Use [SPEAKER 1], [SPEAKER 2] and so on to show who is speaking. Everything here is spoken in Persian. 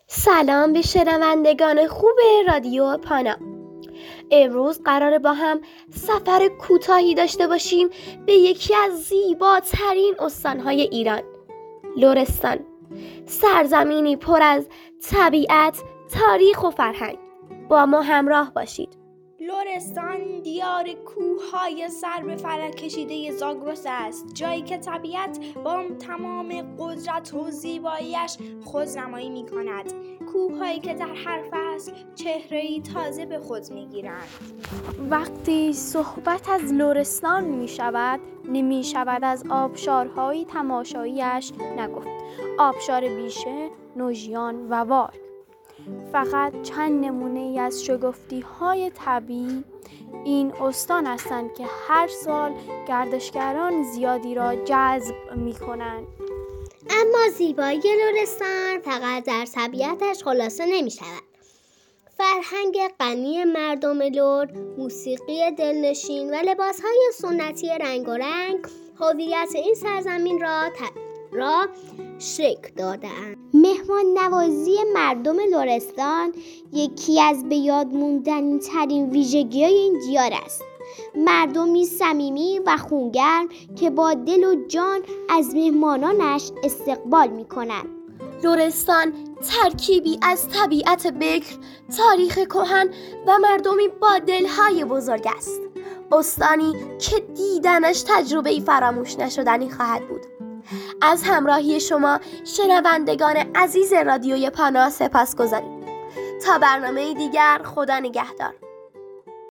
[SPEAKER 1] سلام به شنوندگان خوب رادیو پانا. امروز قراره با هم سفر کوتاهی داشته باشیم به یکی از زیباترین استانهای ایران، لرستان. سرزمینی پر از طبیعت، تاریخ و فرهنگ. با ما همراه باشید.
[SPEAKER 2] لرستان دیار کوه‌های سر به فلک کشیده زاگرس است، جایی که طبیعت با تمام قدرت و زیباییش خودنمایی می‌کند. کوه‌هایی که در هر فصل چهره‌ای تازه به خود می‌گیرند.
[SPEAKER 3] وقتی صحبت از لرستان می‌شود، نمی‌شود از آبشارهای تماشاییش نگفت. آبشار بیشه، نوژیان و وار فقط چند نمونه از شگفتی‌های طبیعی این استان هستند که هر سال گردشگران زیادی را جذب می‌کنند.
[SPEAKER 4] اما زیبایی لرستان فقط در طبیعتش خلاصه نمی‌شود. فرهنگ غنی مردم لر، موسیقی دلنشین و لباس‌های سنتی رنگارنگ هویت این سرزمین را شکل داده‌اند. مهمان نوازی مردم لرستان یکی از به یاد ماندنی‌ترین ویژگی‌های این دیار است. مردمی صمیمی و خونگرم که با دل و جان از مهمانانش استقبال می‌کنند.
[SPEAKER 1] لرستان ترکیبی از طبیعت بکر، تاریخ کهن و مردمی با دلهای بزرگ است. استانی که دیدنش تجربه‌ای فراموش نشدنی خواهد بود. از همراهی شما شنوندگان عزیز رادیوی پانا سپاسگزاریم. تا برنامه دیگر، خدا نگهدار.